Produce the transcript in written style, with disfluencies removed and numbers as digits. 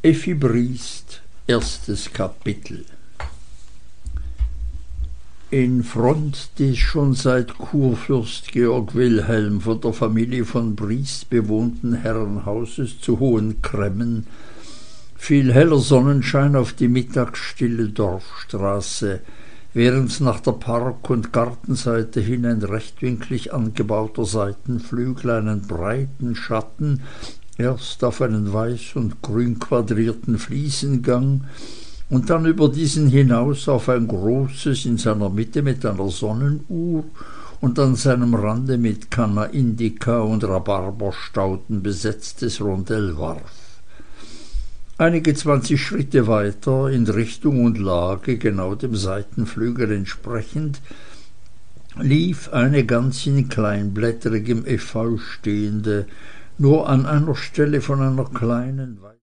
Effi Briest, erstes Kapitel. In Front des schon seit Kurfürst Georg Wilhelm von der Familie von Briest bewohnten Herrenhauses zu Hohen Cremmen fiel heller Sonnenschein auf die mittagsstille Dorfstraße, während nach der Park- und Gartenseite hin ein rechtwinklig angebauter Seitenflügel einen breiten Schatten erst auf einen weiß und grün quadrierten Fliesengang und dann über diesen hinaus auf ein großes, in seiner Mitte mit einer Sonnenuhr und an seinem Rande mit Canna Indica und Rhabarberstauden besetztes Rondell warf. Einige 20 Schritte weiter, in Richtung und Lage genau dem Seitenflügel entsprechend, lief eine ganz in kleinblättrigem Efeu stehende, nur an einer Stelle von einer kleinen